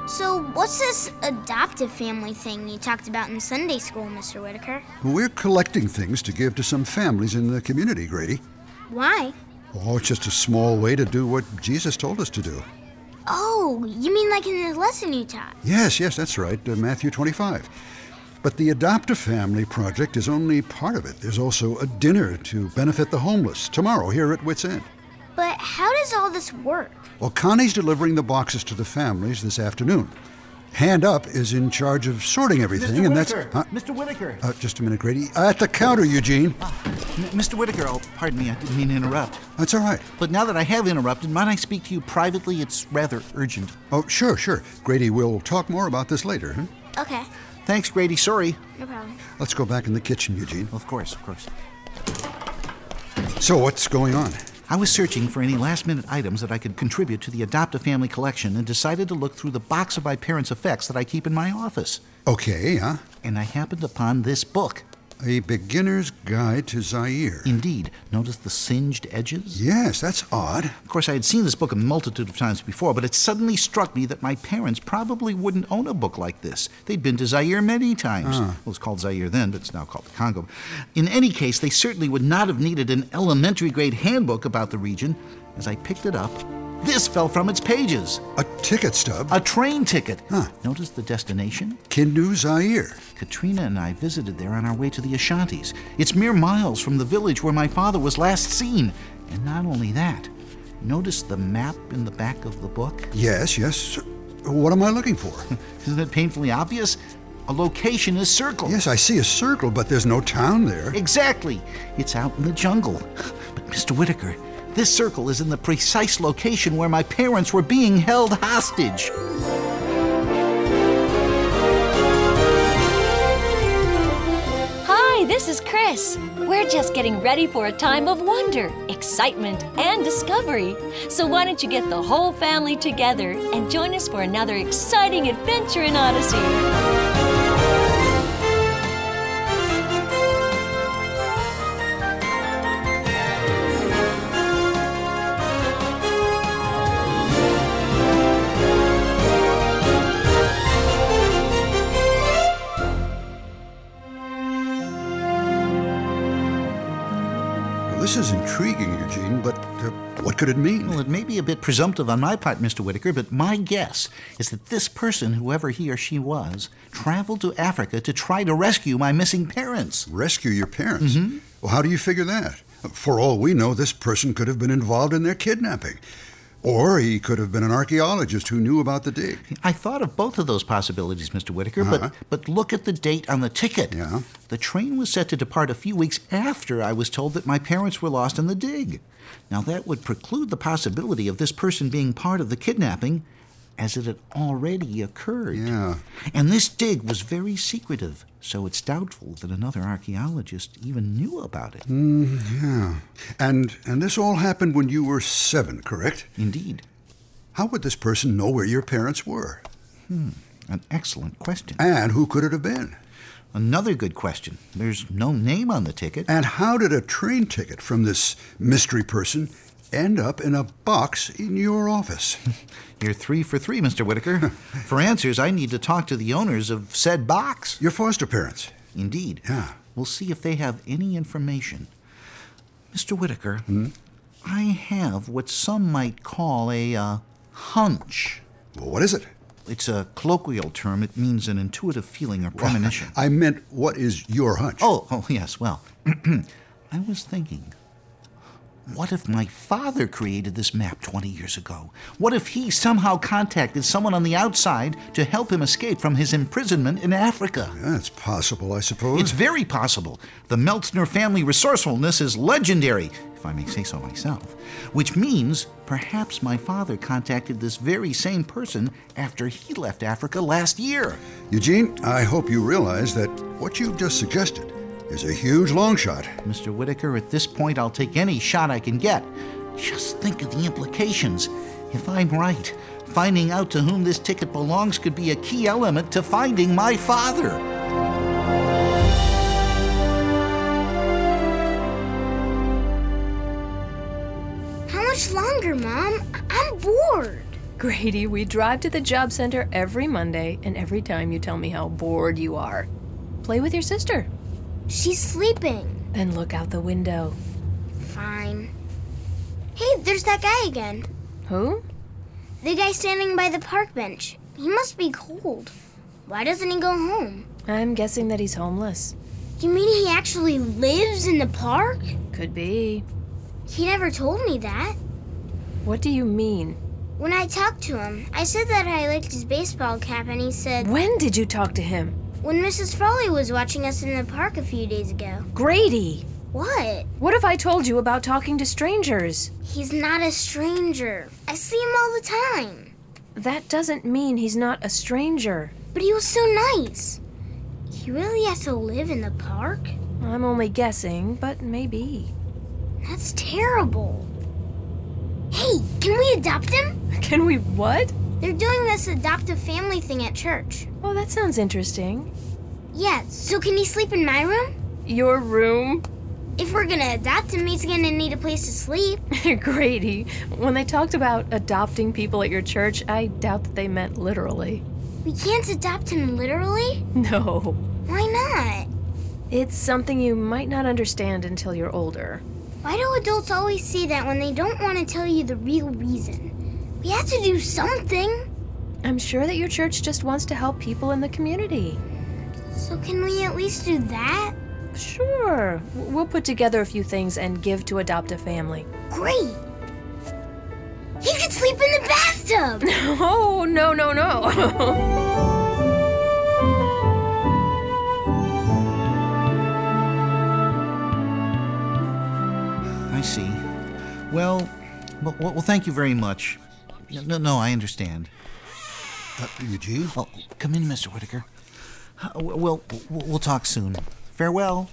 So what's this adoptive family thing you talked about in Sunday school, Mr. Whitaker? We're collecting things to give to some families in the community, Grady. Why? Oh, it's just a small way to do what Jesus told us to do. Oh, you mean like in the lesson you taught? Yes, that's right, Matthew 25. But the Adopt a Family project is only part of it. There's also a dinner to benefit the homeless tomorrow here at Wits End. But how does all this work? Well, Connie's delivering the boxes to the families this afternoon. Hand Up is in charge of sorting everything, Mr. and Whitaker. that's... Mr. Whitaker. Just a minute, Grady. At the counter, Eugene. Mr. Whitaker, pardon me, I didn't mean to interrupt. That's all right. But now that I have interrupted, might I speak to you privately? It's rather urgent. Oh, sure. Grady, we'll talk more about this later, huh? Okay, Thanks, Grady. Sorry. no problem. Let's go back in the kitchen, Eugene. Of course. So, what's going on? I was searching for any last-minute items that I could contribute to the Adopt a Family collection and decided to look through the box of my parents' effects that I keep in my office. Okay, And I happened upon this book. A Beginner's Guide to Zaire. Indeed. Notice the singed edges? Yes, that's odd. Of course, I had seen this book a multitude of times before, but it suddenly struck me that my parents probably wouldn't own a book like this. They'd been to Zaire many times. Well, it was called Zaire then, but it's now called the Congo. In any case, they certainly would not have needed an elementary-grade handbook about the region. As I picked it up, this fell from its pages. A ticket stub? A train ticket. Huh. Notice the destination? Kindu, Zaire. Katrina and I visited there on our way to the Ashantis. It's mere miles from the village where my father was last seen. And not only that, notice the map in the back of the book? Yes. What am I looking for? Isn't it painfully obvious? A location is circled. Yes, I see a circle, but there's no town there. Exactly. It's out in the jungle. But Mr. Whitaker, this circle is in the precise location where my parents were being held hostage. Hi, this is Chris. We're just getting ready for a time of wonder, excitement, and discovery. So why don't you get the whole family together and join us for another exciting adventure in Odyssey? This is intriguing, Eugene, but what could it mean? Well, it may be a bit presumptive on my part, Mr. Whitaker, but my guess is that this person, whoever he or she was, traveled to Africa to try to rescue my missing parents. Rescue your parents? Mm-hmm. Well, how do you figure that? For all we know, this person could have been involved in their kidnapping. Or he could have been an archaeologist who knew about the dig. I thought of both of those possibilities, Mr. Whitaker, but look at the date on the ticket. Yeah? The train was set to depart a few weeks after I was told that my parents were lost in the dig. Now, that would preclude the possibility of this person being part of the kidnapping, as it had already occurred. Yeah. And this dig was very secretive, so it's doubtful that another archaeologist even knew about it. Yeah. And this all happened when you were 7, correct? Indeed. How would this person know where your parents were? An excellent question. And who could it have been? Another good question. There's no name on the ticket. And how did a train ticket from this mystery person end up in a box in your office? You're 3 for 3, Mr. Whitaker. For answers, I need to talk to the owners of said box. Your foster parents? Indeed. Yeah. We'll see if they have any information. Mr. Whitaker, I have what some might call a hunch. Well, what is it? It's a colloquial term. It means an intuitive feeling or premonition. I meant, what is your hunch? Oh, yes, well, I was thinking, what if my father created this map 20 years ago? What if he somehow contacted someone on the outside to help him escape from his imprisonment in Africa? Yeah, it's possible, I suppose. It's very possible. The Meltzner family resourcefulness is legendary, if I may say so myself, which means perhaps my father contacted this very same person after he left Africa last year. Eugene, I hope you realize that what you've just suggested is a huge long shot. Mr. Whitaker, at this point, I'll take any shot I can get. Just think of the implications. If I'm right, finding out to whom this ticket belongs could be a key element to finding my father. How much longer, Mom? I'm bored. Grady, we drive to the job center every Monday, and every time you tell me how bored you are. Play with your sister. She's sleeping. Then look out the window. Fine. Hey, there's that guy again. Who? The guy standing by the park bench. He must be cold. Why doesn't he go home? I'm guessing that he's homeless. You mean he actually lives in the park? Could be. He never told me that. What do you mean? When I talked to him, I said that I liked his baseball cap, and he said, When did you talk to him? when Mrs. Frawley was watching us in the park a few days ago. Grady! What? What if I told you about talking to strangers? He's not a stranger. I see him all the time. That doesn't mean he's not a stranger. But he was so nice. He really has to live in the park? I'm only guessing, but maybe. That's terrible. Hey, can we adopt him? Can we what? They're doing this adoptive family thing at church. Oh, that sounds interesting. Yeah, so can he sleep in my room? Your room? If we're gonna adopt him, he's gonna need a place to sleep. Grady, when they talked about adopting people at your church, I doubt that they meant literally. We can't adopt him literally? No. Why not? It's something you might not understand until you're older. Why do adults always say that when they don't want to tell you the real reason? We have to do something. I'm sure that your church just wants to help people in the community. So can we at least do that? Sure. We'll put together a few things and give to adopt a family. Great. He could sleep in the bathtub. Oh, no. I see. Well, thank you very much. No, I understand. Eugene? Oh, come in, Mr. Whitaker. We'll talk soon. Farewell.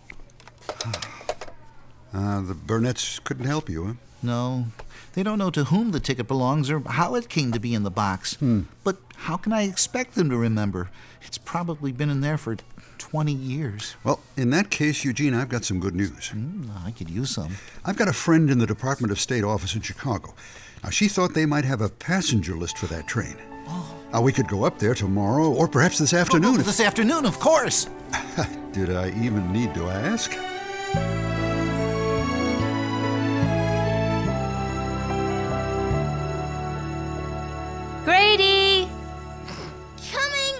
The Burnetts couldn't help you, huh? No, they don't know to whom the ticket belongs or how it came to be in the box. But how can I expect them to remember? It's probably been in there for 20 years. Well, in that case, Eugene, I've got some good news. I could use some. I've got a friend in the Department of State office in Chicago. Now, she thought they might have a passenger list for that train. Now, we could go up there tomorrow or perhaps this afternoon. This afternoon, of course. Did I even need to ask? Grady! Coming.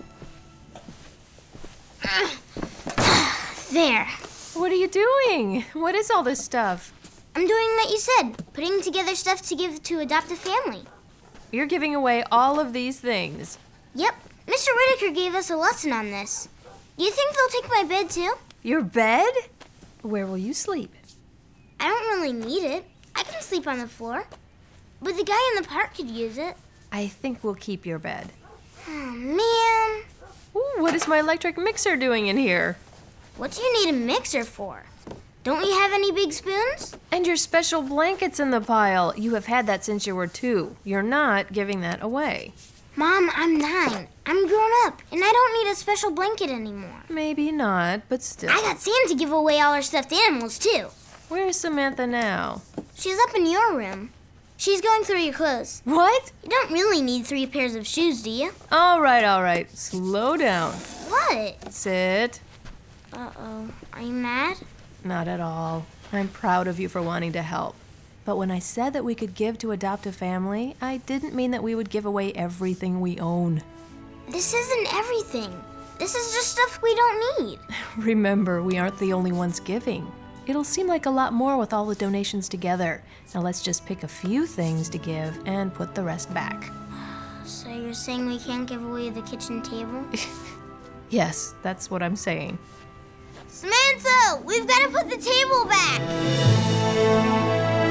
There. What are you doing? What is all this stuff? I'm doing what you said, putting together stuff to give to adopt a family. You're giving away all of these things. Yep, Mr. Whitaker gave us a lesson on this. Do you think they'll take my bed too? Your bed? Where will you sleep? I don't really need it. I can sleep on the floor. But the guy in the park could use it. I think we'll keep your bed. Oh, man. Ooh, what is my electric mixer doing in here? What do you need a mixer for? Don't we have any big spoons? And your special blankets in the pile. You have had that since you were 2. You're not giving that away. Mom, I'm 9. I'm grown up, and I don't need a special blanket anymore. Maybe not, but still. I got Sam to give away all our stuffed animals, too. Where's Samantha now? She's up in your room. She's going through your clothes. What? You don't really need 3 pairs of shoes, do you? All right. Slow down. What? Sit. Uh-oh. Are you mad? Not at all. I'm proud of you for wanting to help. But when I said that we could give to adopt a family, I didn't mean that we would give away everything we own. This isn't everything. This is just stuff we don't need. Remember, we aren't the only ones giving. It'll seem like a lot more with all the donations together. Now let's just pick a few things to give and put the rest back. So you're saying we can't give away the kitchen table? Yes, that's what I'm saying. Samantha, we've got to put the table back.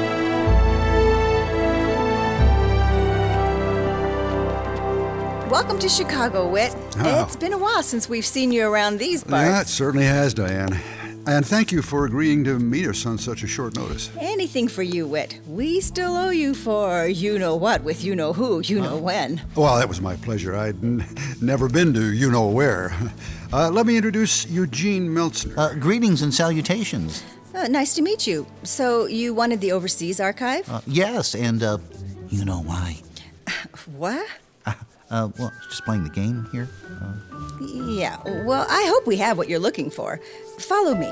Welcome to Chicago, Whit. Oh. It's been a while since we've seen you around these Yeah, it parts. certainly has, Diane. And thank you for agreeing to meet us on such a short notice. Anything for you, Whit. We still owe you for you-know-what with you-know-who, you-know-when. Well, that was my pleasure. I'd never been to you-know-where. Let me introduce Eugene Meltzner. Greetings and salutations. Nice to meet you. So you wanted the Overseas Archive? Yes, and you know why. What? Well, just playing the game here. Yeah, well, I hope we have what you're looking for. Follow me.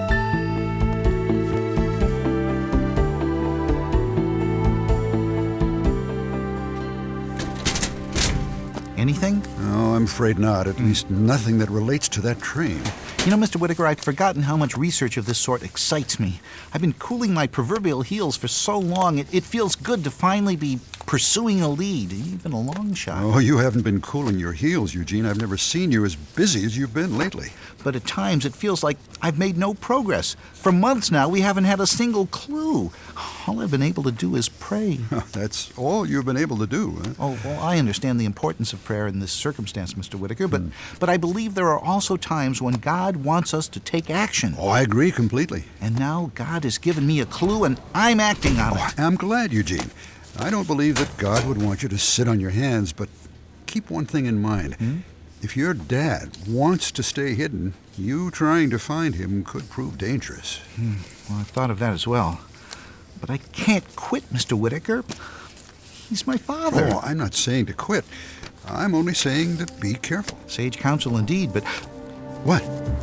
Anything? Oh, I'm afraid not. At least nothing that relates to that train. You know, Mr. Whitaker, I've forgotten how much research of this sort excites me. I've been cooling my proverbial heels for so long, it feels good to finally be pursuing a lead, even a long shot. Oh, you haven't been cooling your heels, Eugene. I've never seen you as busy as you've been lately. But at times it feels like I've made no progress. For months now, we haven't had a single clue. All I've been able to do is pray. That's all you've been able to do, huh? Oh, well, I understand the importance of prayer in this circumstance, Mr. Whitaker, but I believe there are also times when God wants us to take action. Oh, I agree completely. And now God has given me a clue, and I'm acting on it. I'm glad, Eugene. I don't believe that God would want you to sit on your hands, but keep one thing in mind. If your dad wants to stay hidden, you trying to find him could prove dangerous. Well, I've thought of that as well. But I can't quit, Mr. Whitaker. He's my father. Oh, I'm not saying to quit. I'm only saying to be careful. Sage counsel indeed, but What?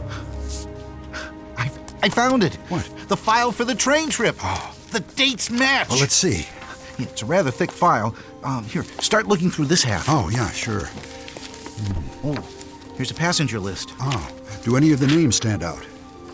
I found it. What? The file for the train trip. The dates match. Well, let's see. Yeah, it's a rather thick file. Here, start looking through this half. Oh, yeah, sure. Oh, here's a passenger list. Oh, do any of the names stand out?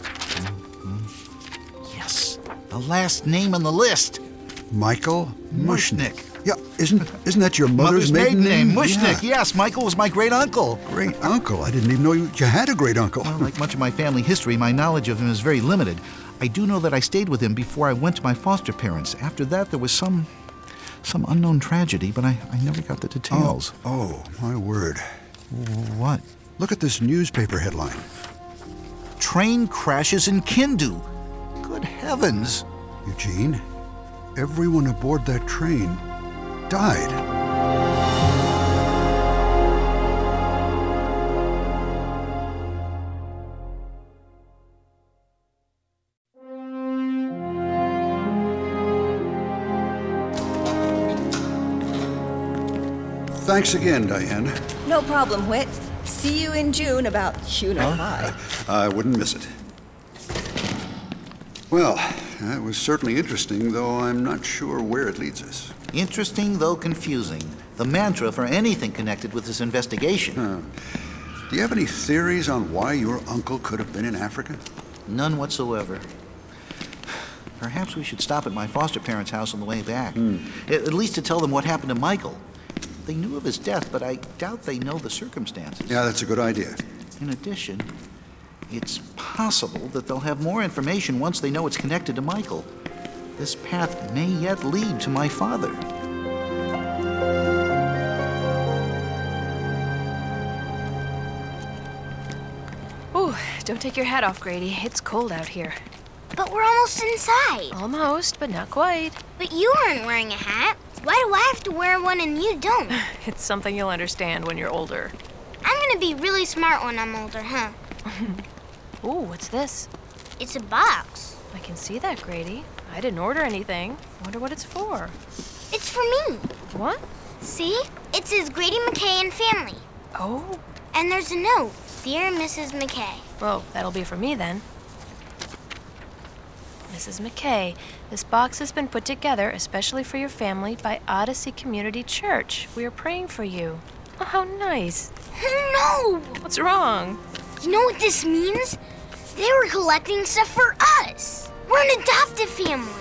Yes, the last name on the list. Michael Mushnick. Yeah, isn't that your mother's maiden name? Mushnick, Yeah. yes. Michael was my great-uncle. Great uncle. I didn't even know you had a great uncle. Well, like much of my family history, my knowledge of him is very limited. I do know that I stayed with him before I went to my foster parents. After that, there was some unknown tragedy, but I never got the details. Oh, my word. What? Look at this newspaper headline. Train crashes in Kindu. Good heavens. Eugene, everyone aboard that train died. Thanks again, Diane. No problem, Whit. See you in June about why. I wouldn't miss it. Well, that was certainly interesting, though I'm not sure where it leads us. Interesting, though confusing. The mantra for anything connected with this investigation. Do you have any theories on why your uncle could have been in Africa? None whatsoever. Perhaps we should stop at my foster parents' house on the way back. At least to tell them what happened to Michael. They knew of his death, but I doubt they know the circumstances. Yeah, that's a good idea. In addition, it's possible that they'll have more information once they know it's connected to Michael. This path may yet lead to my father. Ooh, don't take your hat off, Grady. It's cold out here. But we're almost inside. Almost, but not quite. But you aren't wearing a hat. Why do I have to wear one and you don't? It's something you'll understand when you're older. I'm gonna be really smart when I'm older, huh? Ooh, what's this? It's a box. I can see that, Grady. I didn't order anything. Wonder what it's for. It's for me. What? See? It says Grady McKay and family. Oh. And there's a note. Dear Mrs. McKay. Well, that'll be for me then. Mrs. McKay, this box has been put together especially for your family by Odyssey Community Church. We are praying for you. Oh, how nice. No! What's wrong? You know what this means? They were collecting stuff for us. We're an adoptive family.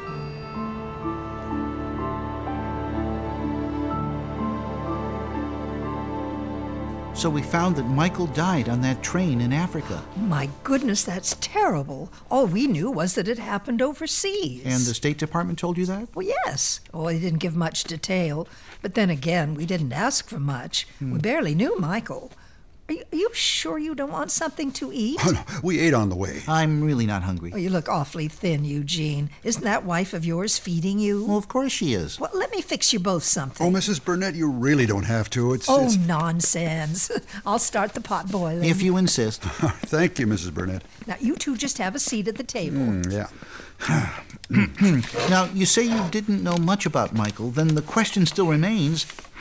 So we found that Michael died on that train in Africa. My goodness, that's terrible. All we knew was that it happened overseas. And the State Department told you that? Well, yes. Oh, they didn't give much detail. But then again, we didn't ask for much. We barely knew Michael. Are you sure you don't want something to eat? Oh, no, we ate on the way. I'm really not hungry. Oh, you look awfully thin, Eugene. Isn't that wife of yours feeding you? Well, of course she is. Well, let me fix you both something. Oh, Mrs. Burnett, you really don't have to. It's Nonsense. I'll start the pot boiling. If you insist. Thank you, Mrs. Burnett. Now, you two just have a seat at the table. Yeah. Now, you say you didn't know much about Michael. Then the question still remains,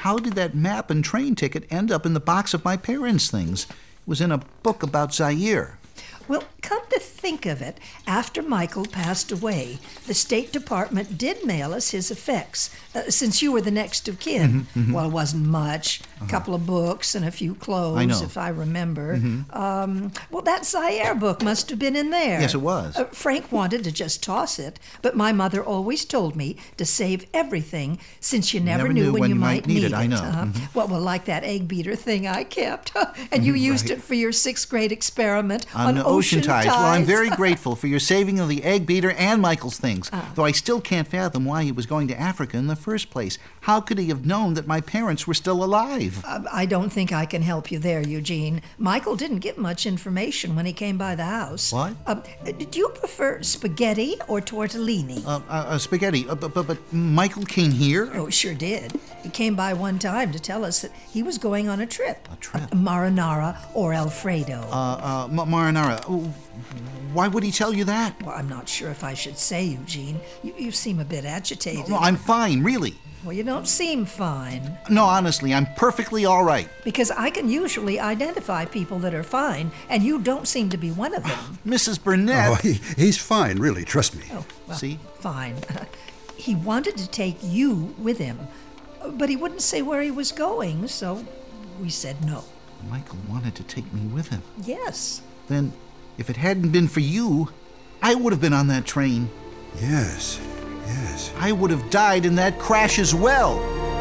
how did that map and train ticket end up in the box of my parents' things? It was in a book about Zaire. Well, come to think of it, after Michael passed away, the State Department did mail us his effects, since you were the next of kin. Well, it wasn't much. A couple of books and a few clothes, I know. if I remember. Well, that Zaire book must have been in there. Yes, it was. Frank wanted to just toss it, but my mother always told me to save everything, since you never knew when you might need it. I know. Well, like that egg beater thing I kept, and you used it for your 6th grade experiment on ocean tides. Well, I'm very grateful for your saving of the egg beater and Michael's things, though I still can't fathom why he was going to Africa in the first place. How could he have known that my parents were still alive? I don't think I can help you there, Eugene. Michael didn't give much information when he came by the house. What? Do you prefer spaghetti or tortellini? Spaghetti. But Michael came here? Oh, sure did. He came by one time to tell us that he was going on a trip. A trip? Marinara or Alfredo. Marinara. Why would he tell you that? Well, I'm not sure if I should say, Eugene. You seem a bit agitated. No, I'm fine, really. Well, you don't seem fine. No, honestly, I'm perfectly all right. Because I can usually identify people that are fine, and you don't seem to be one of them. Mrs. Burnett. Oh, he's fine, really, trust me. Oh, well, See? Fine. He wanted to take you with him, but he wouldn't say where he was going, so we said no. Michael wanted to take me with him. Yes. Then, if it hadn't been for you, I would have been on that train. Yes. I would have died in that crash as well.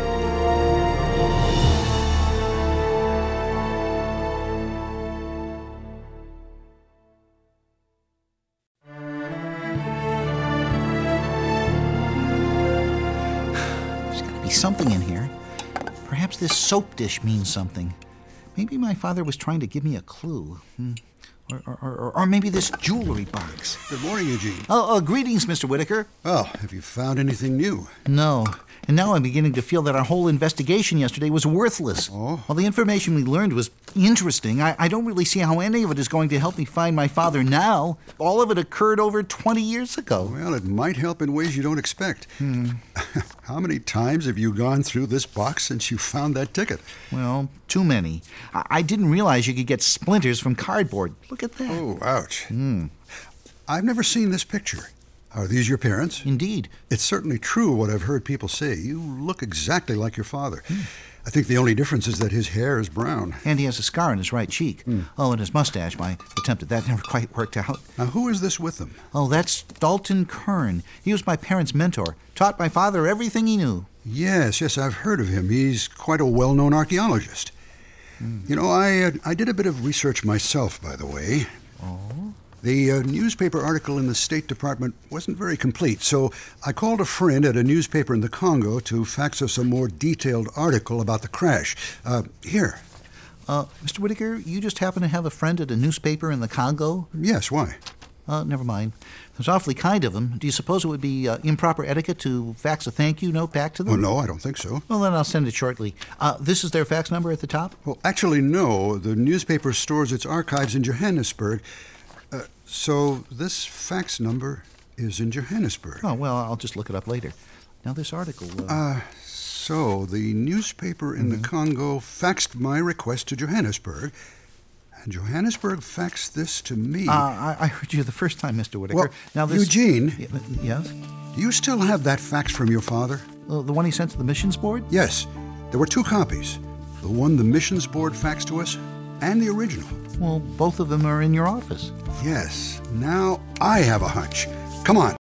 There's got to be something in here. Perhaps this soap dish means something. Maybe my father was trying to give me a clue. Or maybe this jewelry box. Good morning, Eugene. Greetings, Mr. Whitaker. Well, have you found anything new? No. And now I'm beginning to feel that our whole investigation yesterday was worthless. Oh? While the information we learned was interesting, I don't really see how any of it is going to help me find my father now. All of it occurred over 20 years ago. Well, it might help in ways you don't expect. How many times have you gone through this box since you found that ticket? Well, too many. I didn't realize you could get splinters from cardboard. Look at that. Oh, ouch. I've never seen this picture. Are these your parents? Indeed. It's certainly true what I've heard people say. You look exactly like your father. I think the only difference is that his hair is brown. And he has a scar on his right cheek. Oh, and his mustache. My attempt at that never quite worked out. Now, who is this with them? Oh, that's Dalton Kern. He was my parents' mentor. Taught my father everything he knew. Yes, I've heard of him. He's quite a well-known archaeologist. You know, I did a bit of research myself, by the way. Oh? The newspaper article in the State Department wasn't very complete, so I called a friend at a newspaper in the Congo to fax us a more detailed article about the crash. Here. Mr. Whitaker, you just happen to have a friend at a newspaper in the Congo? Yes, why? Never mind. It was awfully kind of him. Do you suppose it would be improper etiquette to fax a thank you note back to them? Oh, no, I don't think so. Well, then I'll send it shortly. This is their fax number at the top? Well, actually, no. The newspaper stores its archives in Johannesburg. So this fax number is in Johannesburg. Oh, well, I'll just look it up later. Now, this article... So the newspaper in the Congo faxed my request to Johannesburg, and Johannesburg faxed this to me. I heard you the first time, Mr. Whitaker. Well, now this... Eugene, Yes? do you still have that fax from your father? The one he sent to the missions board? Yes. There were 2 copies. The one the missions board faxed to us, and the original. Well, both of them are in your office. Yes. Now I have a hunch. Come on.